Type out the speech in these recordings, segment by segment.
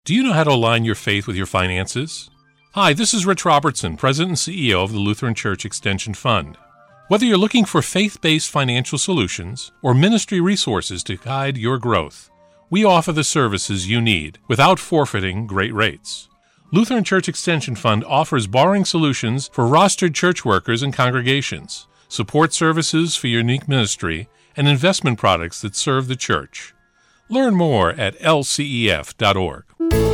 Do you know how to align your faith with your finances? Hi, this is Rich Robertson, President and CEO of the Lutheran Church Extension Fund. Whether you're looking for faith-based financial solutions or ministry resources to guide your growth, we offer the services you need without forfeiting great rates. Lutheran Church Extension Fund offers borrowing solutions for rostered church workers and congregations, support services for your unique ministry, and investment products that serve the church. Learn more at lcef.org.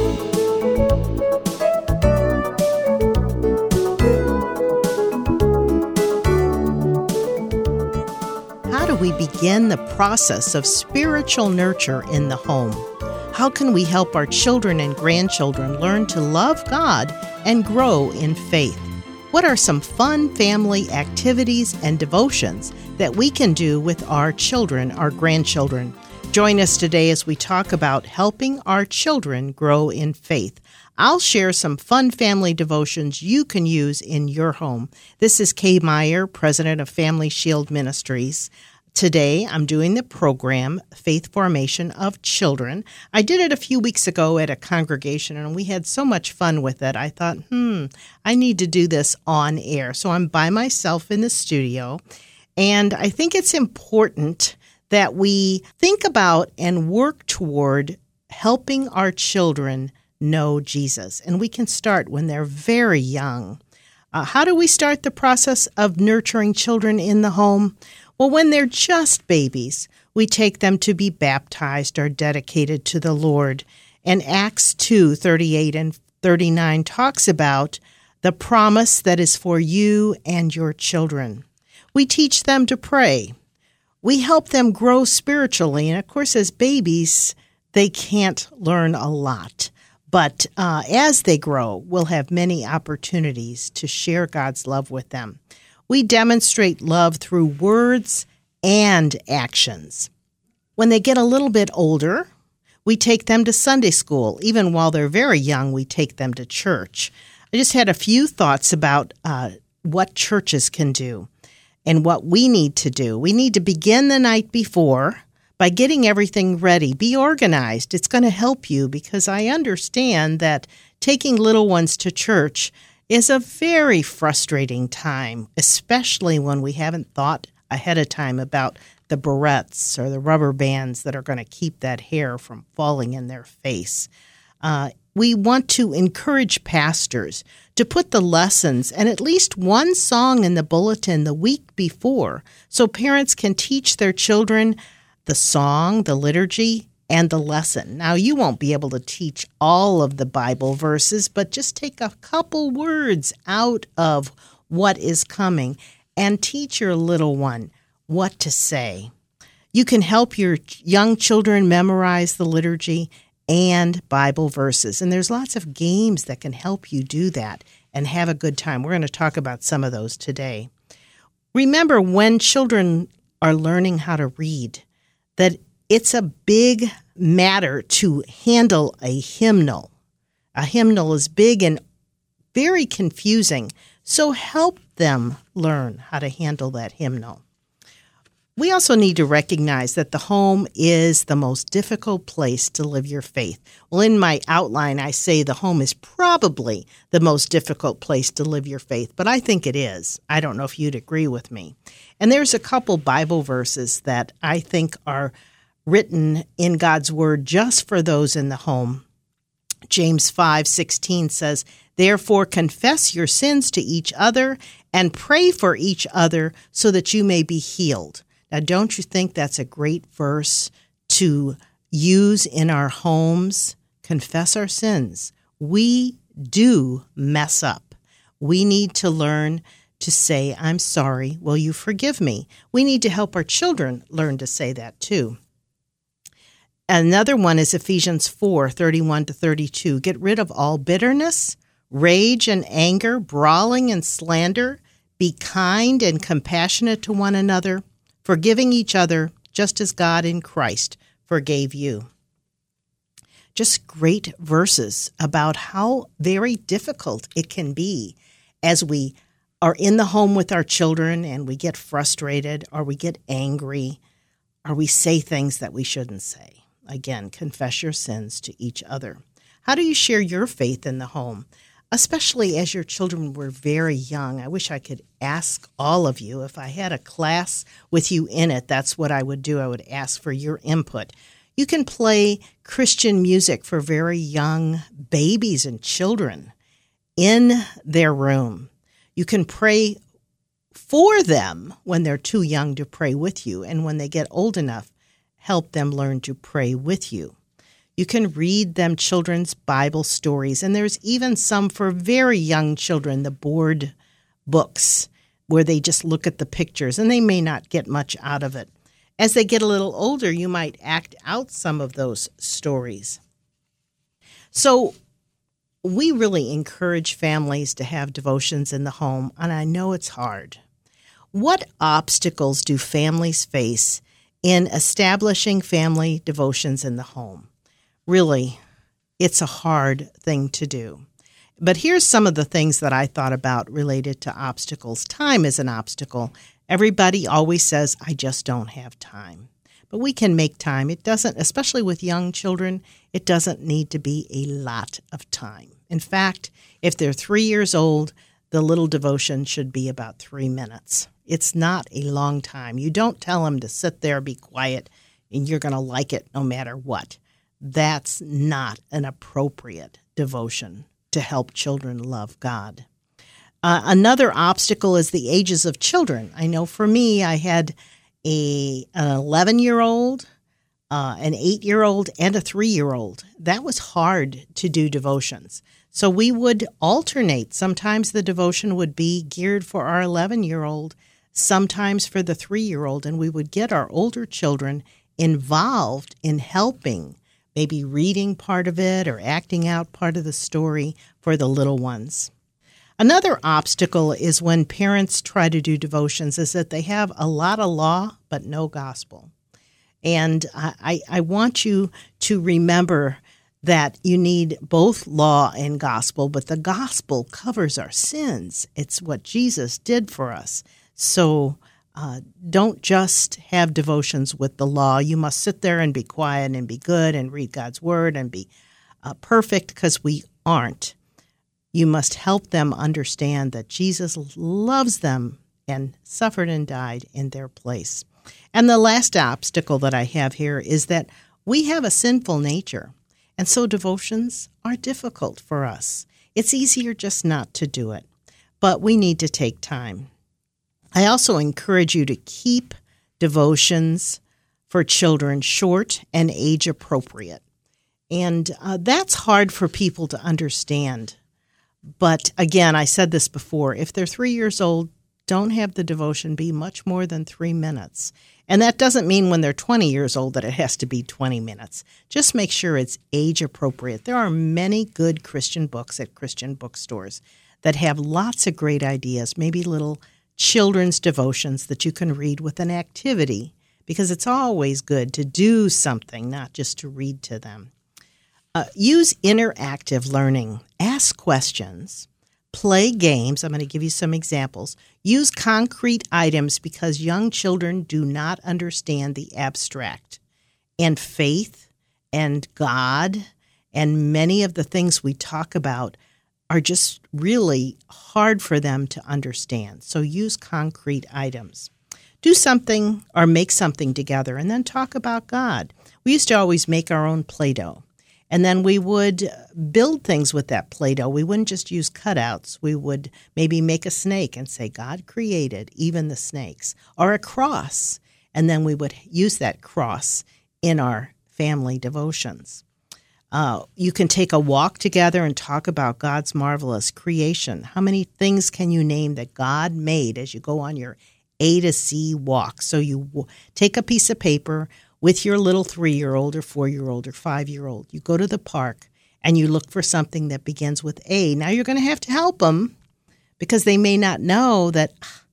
How do we begin the process of spiritual nurture in the home? How can we help our children and grandchildren learn to love God and grow in faith? What are some fun family activities and devotions that we can do with our children, our grandchildren? Join us today as we talk about helping our children grow in faith. I'll share some fun family devotions you can use in your home. This is Kay Meyer, President of Family Shield Ministries. Today, I'm doing the program, Faith Formation of Children. I did it a few weeks ago at a congregation, and we had so much fun with it. I thought, I need to do this on air. So I'm by myself in the studio, and I think it's important that we think about and work toward helping our children know Jesus. And we can start when they're very young. How do we start the process of nurturing children in the home? Well, when they're just babies, we take them to be baptized or dedicated to the Lord. And Acts 2:38 and 39 talks about the promise that is for you and your children. We teach them to pray. We help them grow spiritually. And of course, as babies, they can't learn a lot. But as they grow, we'll have many opportunities to share God's love with them. We demonstrate love through words and actions. When they get a little bit older, we take them to Sunday school. Even while they're very young, we take them to church. I just had a few thoughts about what churches can do and what we need to do. We need to begin the night before by getting everything ready. Be organized. It's going to help you because I understand that taking little ones to church is a very frustrating time, especially when we haven't thought ahead of time about the barrettes or the rubber bands that are going to keep that hair from falling in their face. We want to encourage pastors to put the lessons and at least one song in the bulletin the week before so parents can teach their children the song, the liturgy, and the lesson. Now, you won't be able to teach all of the Bible verses, but just take a couple words out of what is coming and teach your little one what to say. You can help your young children memorize the liturgy and Bible verses, and there's lots of games that can help you do that and have a good time. We're going to talk about some of those today. Remember, when children are learning how to read, that it's a big matter to handle a hymnal. A hymnal is big and very confusing, so help them learn how to handle that hymnal. We also need to recognize that the home is the most difficult place to live your faith. Well, in my outline, I say the home is probably the most difficult place to live your faith, but I think it is. I don't know if you'd agree with me. And there's a couple Bible verses that I think are written in God's Word just for those in the home. James 5:16 says, "Therefore confess your sins to each other and pray for each other so that you may be healed." Now, don't you think that's a great verse to use in our homes? Confess our sins. We do mess up. We need to learn to say, "I'm sorry. Will you forgive me?" We need to help our children learn to say that too. Another one is Ephesians 4:31-32. "Get rid of all bitterness, rage and anger, brawling and slander. Be kind and compassionate to one another, forgiving each other, just as God in Christ forgave you." Just great verses about how very difficult it can be as we are in the home with our children and we get frustrated or we get angry or we say things that we shouldn't say. Again, confess your sins to each other. How do you share your faith in the home, especially as your children were very young? I wish I could ask all of you. If I had a class with you in it, that's what I would do. I would ask for your input. You can play Christian music for very young babies and children in their room. You can pray for them when they're too young to pray with you, and when they get old enough, help them learn to pray with you. You can read them children's Bible stories, and there's even some for very young children, the board books, where they just look at the pictures, and they may not get much out of it. As they get a little older, you might act out some of those stories. So we really encourage families to have devotions in the home, and I know it's hard. What obstacles do families face in establishing family devotions in the home? Really, it's a hard thing to do. But here's some of the things that I thought about related to obstacles. Time is an obstacle. Everybody always says, I just don't have time. But we can make time. It doesn't, especially with young children, it doesn't need to be a lot of time. In fact, if they're 3 years old, the little devotion should be about 3 minutes. It's not a long time. You don't tell them to sit there, be quiet, and you're going to like it no matter what. That's not an appropriate devotion to help children love God. Another obstacle is the ages of children. I know for me, I had an 11-year-old, an 8-year-old, and a 3-year-old. That was hard to do devotions. So we would alternate. Sometimes the devotion would be geared for our 11-year-old, sometimes for the 3-year-old, and we would get our older children involved in helping, maybe reading part of it or acting out part of the story for the little ones. Another obstacle is when parents try to do devotions is that they have a lot of law but no gospel. And I want you to remember that you need both law and gospel, but the gospel covers our sins. It's what Jesus did for us. So don't just have devotions with the law. You must sit there and be quiet and be good and read God's word and be perfect, because we aren't. You must help them understand that Jesus loves them and suffered and died in their place. And the last obstacle that I have here is that we have a sinful nature, and so devotions are difficult for us. It's easier just not to do it, but we need to take time. I also encourage you to keep devotions for children short and age appropriate. And that's hard for people to understand. But again, I said this before, if they're 3 years old, don't have the devotion be much more than 3 minutes. And that doesn't mean when they're 20 years old that it has to be 20 minutes. Just make sure it's age appropriate. There are many good Christian books at Christian bookstores that have lots of great ideas, maybe little children's devotions that you can read with an activity, because it's always good to do something, not just to read to them. Use interactive learning. Ask questions. Play games. I'm going to give you some examples. Use concrete items, because young children do not understand the abstract. And faith and God and many of the things we talk about are just really hard for them to understand. So use concrete items. Do something or make something together and then talk about God. We used to always make our own Play-Doh. And then we would build things with that Play-Doh. We wouldn't just use cutouts. We would maybe make a snake and say, God created even the snakes, or a cross. And then we would use that cross in our family devotions. You can take a walk together and talk about God's marvelous creation. How many things can you name that God made as you go on your A to C walk? So you take a piece of paper with your little 3-year-old or 4-year-old or 5-year-old. You go to the park and you look for something that begins with A. Now you're going to have to help them, because they may not know that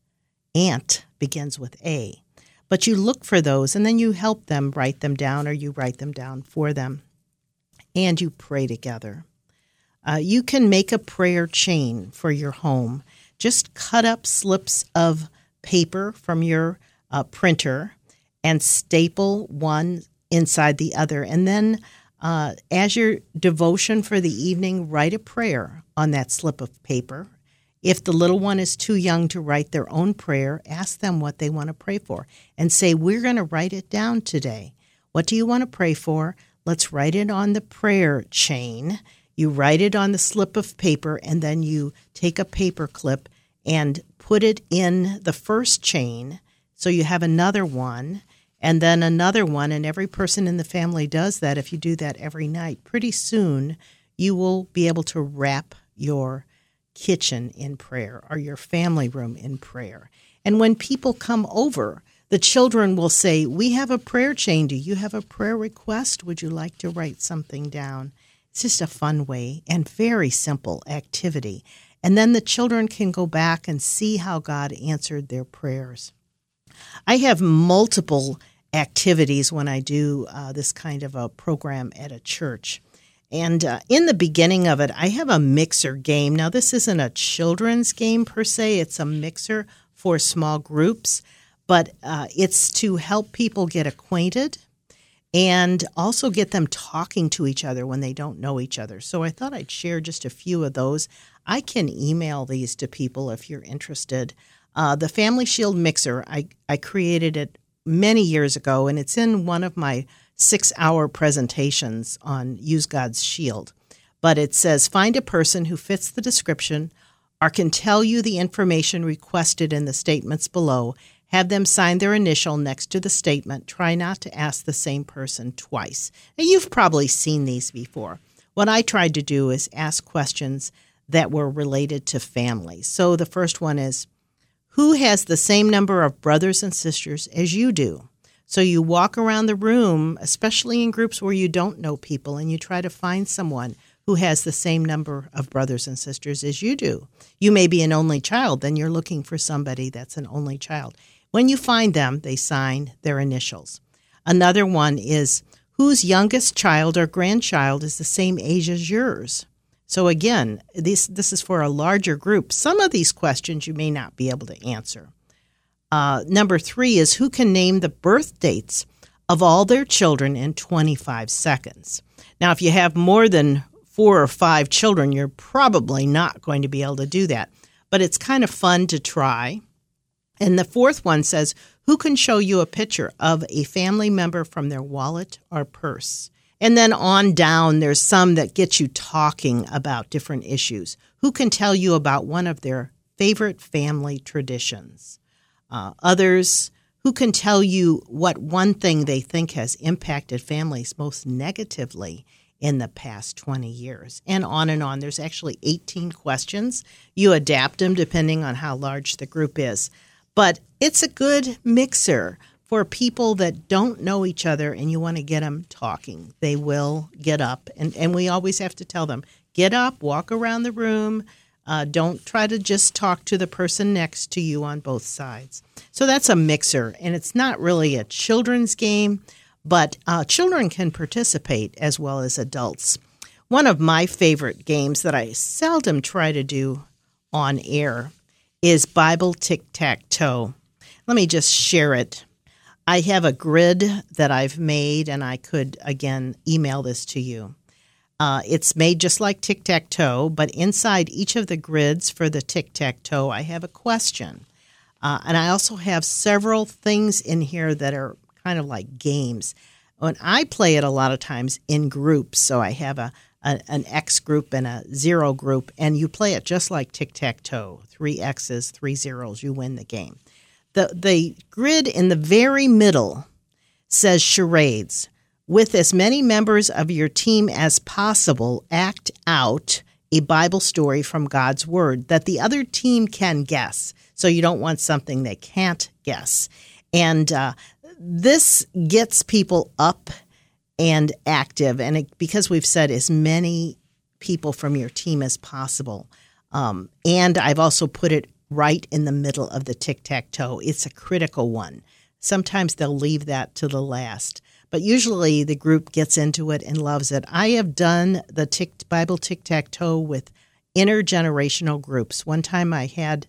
ant begins with A. But you look for those and then you help them write them down, or you write them down for them. And you pray together. You can make a prayer chain for your home. Just cut up slips of paper from your printer and staple one inside the other. And then As your devotion for the evening, write a prayer on that slip of paper. If the little one is too young to write their own prayer, ask them what they want to pray for and say, we're going to write it down today. What do you want to pray for? Let's write it on the prayer chain. You write it on the slip of paper, and then you take a paper clip and put it in the first chain so you have another one, and then another one, and every person in the family does that. If you do that every night, pretty soon you will be able to wrap your kitchen in prayer or your family room in prayer. And when people come over, the children will say, we have a prayer chain. Do you have a prayer request? Would you like to write something down? It's just a fun way and very simple activity. And then the children can go back and see how God answered their prayers. I have multiple activities when I do this kind of a program at a church. And in the beginning of it, I have a mixer game. Now, this isn't a children's game per se. It's a mixer for small groups, but it's to help people get acquainted and also get them talking to each other when they don't know each other. So I thought I'd share just a few of those. I can email these to people if you're interested. The Family Shield Mixer, I created it many years ago, and it's in one of my 6-hour presentations on Use God's Shield. But it says, find a person who fits the description or can tell you the information requested in the statements below. Have them sign their initial next to the statement. Try not to ask the same person twice. Now, you've probably seen these before. What I tried to do is ask questions that were related to families. So the first one is, who has the same number of brothers and sisters as you do? So you walk around the room, especially in groups where you don't know people, and you try to find someone who has the same number of brothers and sisters as you do. You may be an only child, then you're looking for somebody that's an only child. When you find them, they sign their initials. Another one is, whose youngest child or grandchild is the same age as yours? So again, this is for a larger group. Some of these questions you may not be able to answer. Number 3 is, who can name the birth dates of all their children in 25 seconds? Now, if you have more than 4 or 5 children, you're probably not going to be able to do that. But it's kind of fun to try. And the 4th one says, who can show you a picture of a family member from their wallet or purse? And then on down, there's some that get you talking about different issues. Who can tell you about one of their favorite family traditions? Others, who can tell you what one thing they think has impacted families most negatively in the past 20 years? And on and on. There's actually 18 questions. You adapt them depending on how large the group is. But it's a good mixer for people that don't know each other and you want to get them talking. They will get up. And we always have to tell them, get up, walk around the room. Don't try to just talk to the person next to you on both sides. So that's a mixer. And it's not really a children's game, but children can participate as well as adults. One of my favorite games that I seldom try to do on air is Bible Tic-Tac-Toe. Let me just share it. I have a grid that I've made, and I could, again, email this to you. It's made just like tic-tac-toe, but inside each of the grids for the tic-tac-toe, I have a question. And I also have several things in here that are kind of like games. When I play it a lot of times in groups, so I have an X group and a 0 group, and you play it just like tic-tac-toe. 3 X's, 3 zeros, you win the game. The grid in the very middle says charades. With as many members of your team as possible, act out a Bible story from God's Word that the other team can guess. So you don't want something they can't guess. And this gets people up and active. And because we've said as many people from your team as possible. And I've also put it right in the middle of the tic-tac-toe. It's a critical one. Sometimes they'll leave that to the last. But usually the group gets into it and loves it. I have done the Bible Tic-Tac-Toe with intergenerational groups. One time I had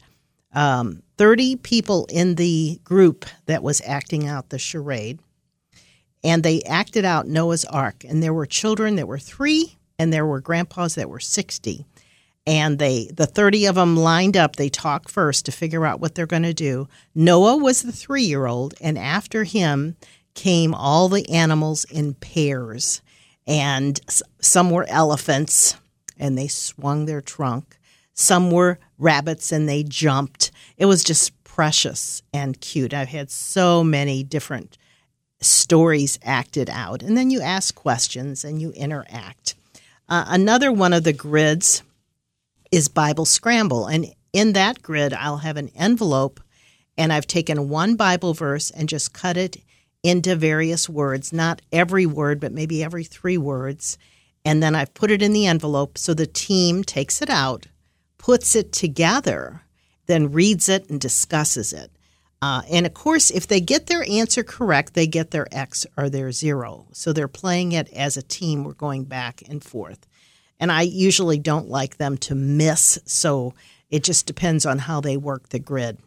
30 people in the group that was acting out the charade. and they acted out Noah's Ark. And there were children that were 3, and there were grandpas that were 60. And the 30 of them lined up. They talked first to figure out what they're going to do. Noah was the 3-year-old, and after him came all the animals in pairs. And some were elephants, and they swung their trunk. Some were rabbits, and they jumped. It was just precious and cute. I've had so many different stories acted out. And then you ask questions and you interact. Another one of the grids is Bible Scramble. And in that grid, I'll have an envelope, and I've taken one Bible verse and just cut it into various words, not every word, but maybe every 3 words. And then I've put it in the envelope so the team takes it out, puts it together, then reads it and discusses it. And, of course, if they get their answer correct, they get their X or their 0. So they're playing it as a team. We're going back and forth. And I usually don't like them to miss, so it just depends on how they work the grid.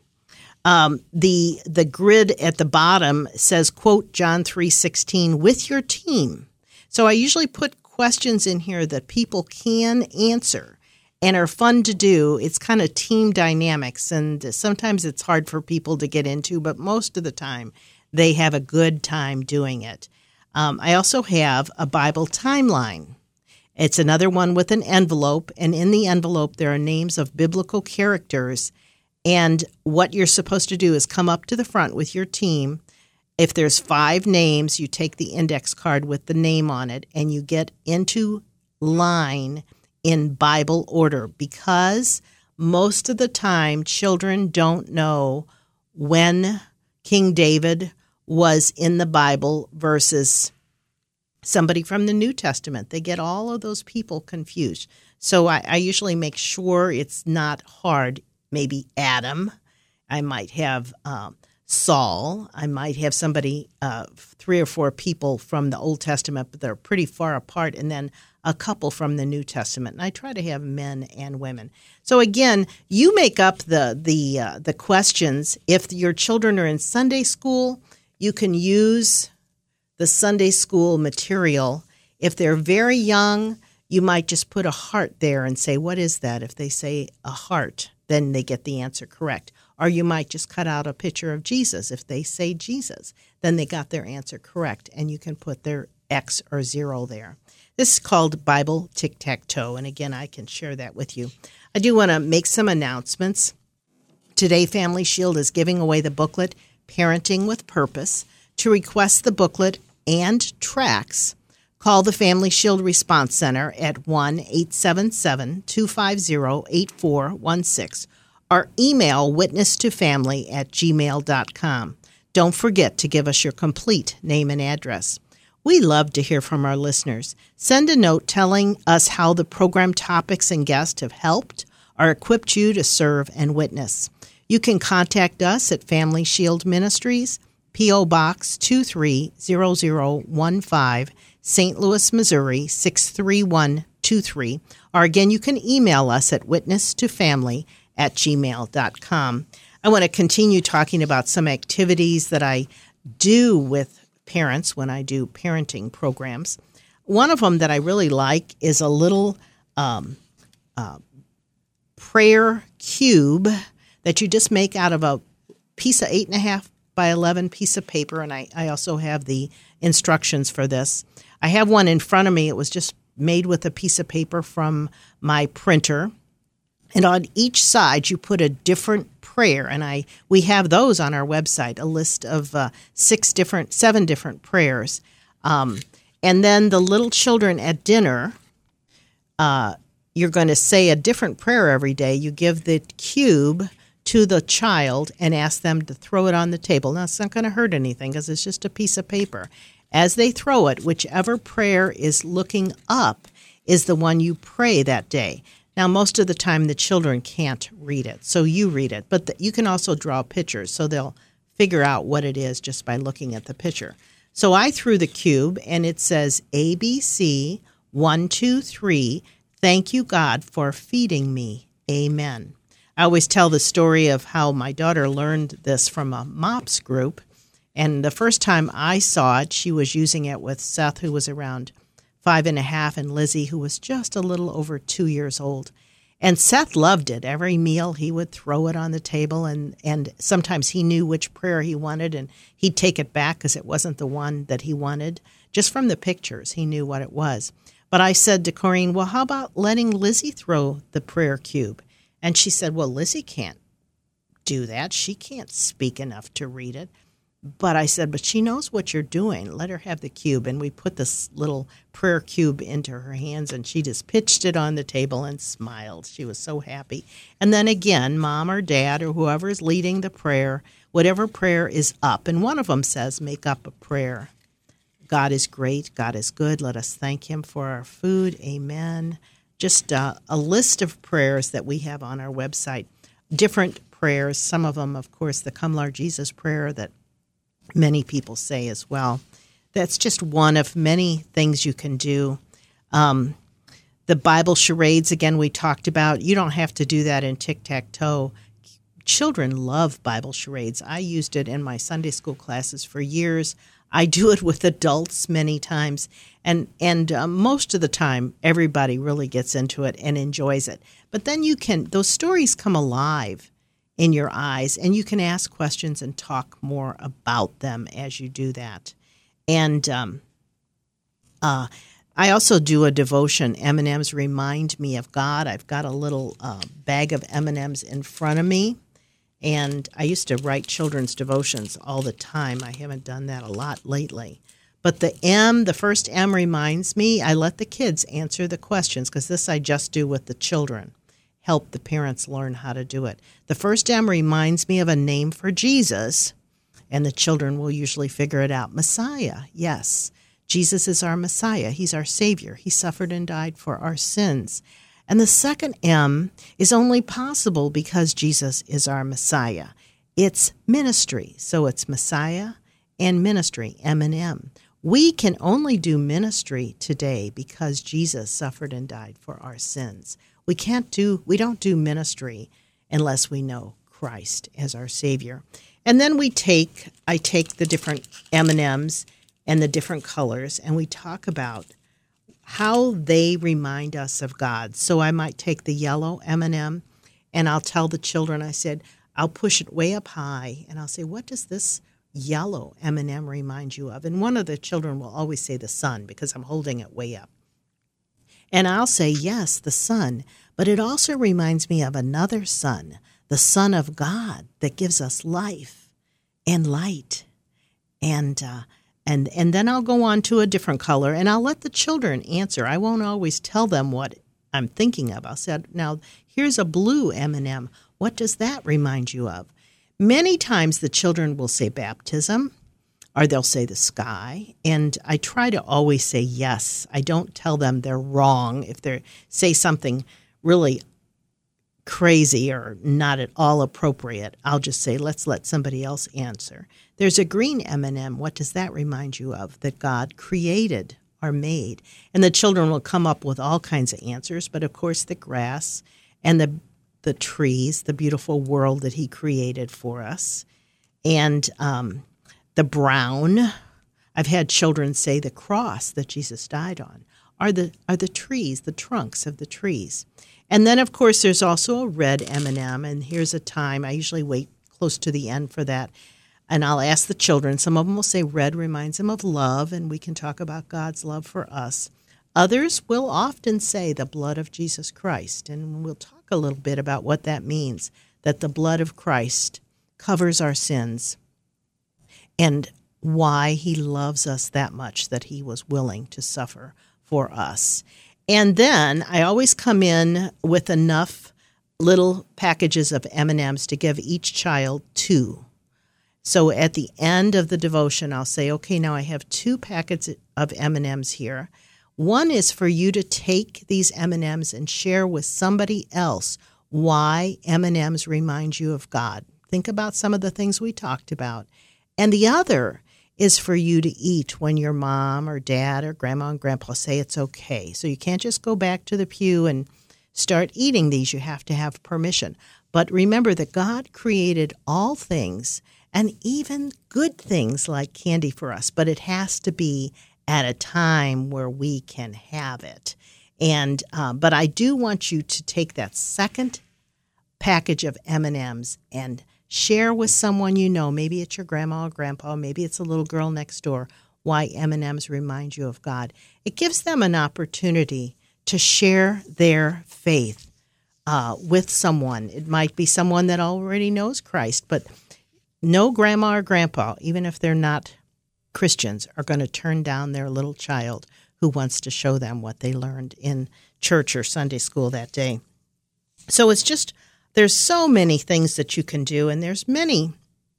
The grid at the bottom says, quote, John 3:16, with your team. So I usually put questions in here that people can answer and are fun to do. It's kind of team dynamics, and sometimes it's hard for people to get into, but most of the time they have a good time doing it. I also have a Bible timeline. It's another one with an envelope, and in the envelope there are names of biblical characters, and what you're supposed to do is come up to the front with your team. If there's 5 names, you take the index card with the name on it, and you get into line in Bible order, because most of the time children don't know when King David was in the Bible versus somebody from the New Testament. They get all of those people confused. So I usually make sure it's not hard. Maybe Adam. I might have Saul. I might have somebody, 3 or 4 people from the Old Testament, but they're pretty far apart, and then a couple from the New Testament. And I try to have men and women. So again, you make up the questions. If your children are in Sunday school, you can use the Sunday school material. If they're very young, you might just put a heart there and say, what is that? If they say a heart, then they get the answer correct. Or you might just cut out a picture of Jesus. If they say Jesus, then they got their answer correct, and you can put their X or 0 there. This is called Bible Tic-Tac-Toe, and again, I can share that with you. I do want to make some announcements. Today, Family Shield is giving away the booklet, Parenting with Purpose. To request the booklet and tracks, call the Family Shield Response Center at 1-877-250-8416 or email witnesstofamily@gmail.com. Don't forget to give us your complete name and address. We love to hear from our listeners. Send a note telling us how the program topics and guests have helped or equipped you to serve and witness. You can contact us at Family Shield Ministries, P.O. Box 230015, St. Louis, Missouri 63123. Or again, you can email us at witnesstofamily@gmail.com. I want to continue talking about some activities that I do with parents when I do parenting programs. One of them that I really like is a little prayer cube that you just make out of a piece of 8.5 by 11 piece of paper, and I also have the instructions for this. I have one in front of me. It was just made with a piece of paper from my printer, and on each side you put a different prayer, and we have those on our website, a list of 7 different prayers. And then the little children at dinner, you're going to say a different prayer every day. You give the cube to the child and ask them to throw it on the table. Now, it's not going to hurt anything because it's just a piece of paper. As they throw it, whichever prayer is looking up is the one you pray that day. Now, most of the time, the children can't read it, so you read it. But you can also draw pictures, so they'll figure out what it is just by looking at the picture. So I threw the cube, and it says, ABC 1, 2, 3, thank you, God, for feeding me. Amen. I always tell the story of how my daughter learned this from a MOPS group, And the first time I saw it, she was using it with Seth, who was around 5.5, and Lizzie, who was just a little over 2 years old. And Seth loved it. Every meal he would throw it on the table, and sometimes he knew which prayer he wanted, and he'd take it back because it wasn't the one that he wanted. Just from the pictures, he knew what it was. But I said to Corrine, well, how about letting Lizzie throw the prayer cube? And she said, well, Lizzie can't do that. She can't speak enough to read it. But I said, but she knows what you're doing. Let her have the cube. And we put this little prayer cube into her hands, and she just pitched it on the table and smiled. She was so happy. And then again, mom or dad or whoever is leading the prayer, whatever prayer is up. And one of them says, make up a prayer. God is great. God is good. Let us thank him for our food. Amen. Just a list of prayers that we have on our website. Different prayers. Some of them, of course, the Come Lord Jesus prayer that many people say as well. That's just one of many things you can do. The Bible charades, again, we talked about. You don't have to do that in tic-tac-toe. Children love Bible charades. I used it in my Sunday school classes for years. I do it with adults many times. And most of the time, everybody really gets into it and enjoys it. But then those stories come alive in your eyes, and you can ask questions and talk more about them as you do that. And I also do a devotion. M&Ms remind me of God. I've got a little bag of M&Ms in front of me, and I used to write children's devotions all the time. I haven't done that a lot lately. But the first M reminds me, I let the kids answer the questions, because this I just do with the children. Help the parents learn how to do it. The first M reminds me of a name for Jesus, and the children will usually figure it out. Messiah, yes. Jesus is our Messiah. He's our Savior. He suffered and died for our sins. And the second M is only possible because Jesus is our Messiah. It's ministry. So it's Messiah and ministry, M&M. We can only do ministry today because Jesus suffered and died for our sins. We don't do ministry unless we know Christ as our Savior. And then I take the different M&Ms and the different colors, and we talk about how they remind us of God. So I might take the yellow M&M, and I'll tell the children, I'll push it way up high, and I'll say, what does this yellow M&M remind you of? And one of the children will always say the sun, because I'm holding it way up. And I'll say, yes, the sun, but it also reminds me of another sun, the Son of God that gives us life and light. And then I'll go on to a different color, and I'll let the children answer. I won't always tell them what I'm thinking of. I'll say, now, here's a blue M&M. What does that remind you of? Many times the children will say baptism, or they'll say the sky, and I try to always say yes. I don't tell them they're wrong. If they say something really crazy or not at all appropriate, I'll just say, let's let somebody else answer. There's a green M&M. What does that remind you of? That God created or made. And the children will come up with all kinds of answers, but of course the grass and the trees, the beautiful world that he created for us. And the brown, I've had children say the cross that Jesus died on are the trees, the trunks of the trees. And then, of course, there's also a red M&M, and here's a time. I usually wait close to the end for that, and I'll ask the children. Some of them will say red reminds them of love, and we can talk about God's love for us. Others will often say the blood of Jesus Christ, and we'll talk a little bit about what that means, that the blood of Christ covers our sins, and why he loves us that much that he was willing to suffer for us. And then I always come in with enough little packages of M&Ms to give each child 2. So at the end of the devotion, I'll say, okay, now I have 2 packets of M&Ms here. One is for you to take these M&Ms and share with somebody else why M&Ms remind you of God. Think about some of the things we talked about. And the other is for you to eat when your mom or dad or grandma and grandpa say it's okay. So you can't just go back to the pew and start eating these. You have to have permission. But remember that God created all things, and even good things like candy for us, but it has to be at a time where we can have it. And but I do want you to take that second package of M&Ms and share with someone you know. Maybe it's your grandma or grandpa, maybe it's a little girl next door, why M&Ms remind you of God. It gives them an opportunity to share their faith with someone. It might be someone that already knows Christ, but no grandma or grandpa, even if they're not Christians, are going to turn down their little child who wants to show them what they learned in church or Sunday school that day. So it's just, there's so many things that you can do, and there's many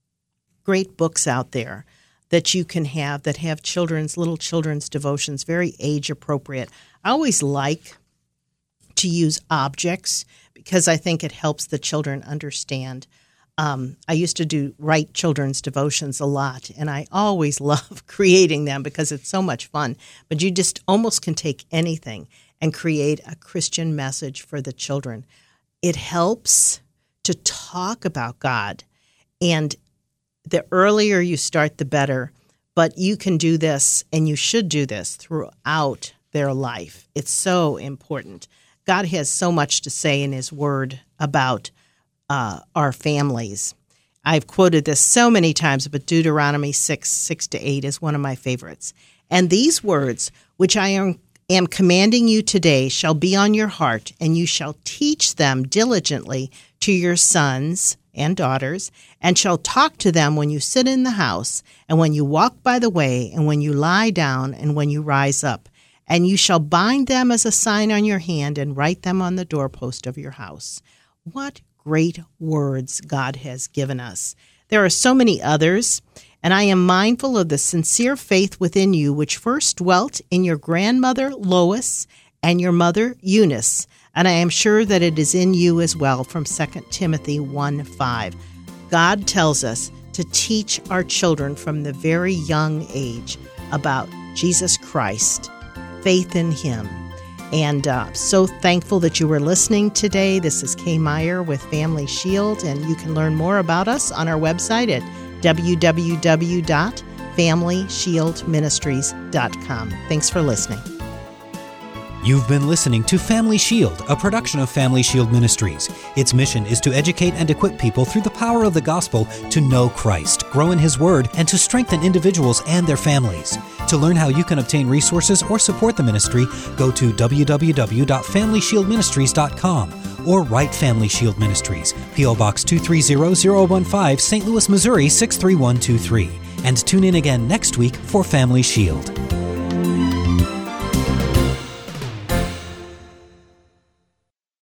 great books out there that you can have that have little children's devotions, very age appropriate. I always like to use objects because I think it helps the children understand. I used to write children's devotions a lot, and I always love creating them because it's so much fun. But you just almost can take anything and create a Christian message for the children. It helps to talk about God, and the earlier you start, the better. But you can do this, and you should do this throughout their life. It's so important. God has so much to say in His Word about our families. I've quoted this so many times, but Deuteronomy 6:6-8 is one of my favorites. And these words, which I am commanding you today, shall be on your heart, and you shall teach them diligently to your sons and daughters, and shall talk to them when you sit in the house, and when you walk by the way, and when you lie down, and when you rise up. And you shall bind them as a sign on your hand, and write them on the doorpost of your house. What great words God has given us. There are so many others, and I am mindful of the sincere faith within you, which first dwelt in your grandmother Lois and your mother Eunice, and I am sure that it is in you as well, from 2 Timothy 1:5. God tells us to teach our children from the very young age about Jesus Christ, faith in Him. And so thankful that you were listening today. This is Kay Meyer with Family Shield, and you can learn more about us on our website at www.familyshieldministries.com. Thanks for listening. You've been listening to Family Shield, a production of Family Shield Ministries. Its mission is to educate and equip people through the power of the gospel to know Christ, grow in His Word, and to strengthen individuals and their families. To learn how you can obtain resources or support the ministry, go to www.familyshieldministries.com or write Family Shield Ministries, P.O. Box 230015, St. Louis, Missouri 63123. And tune in again next week for Family Shield.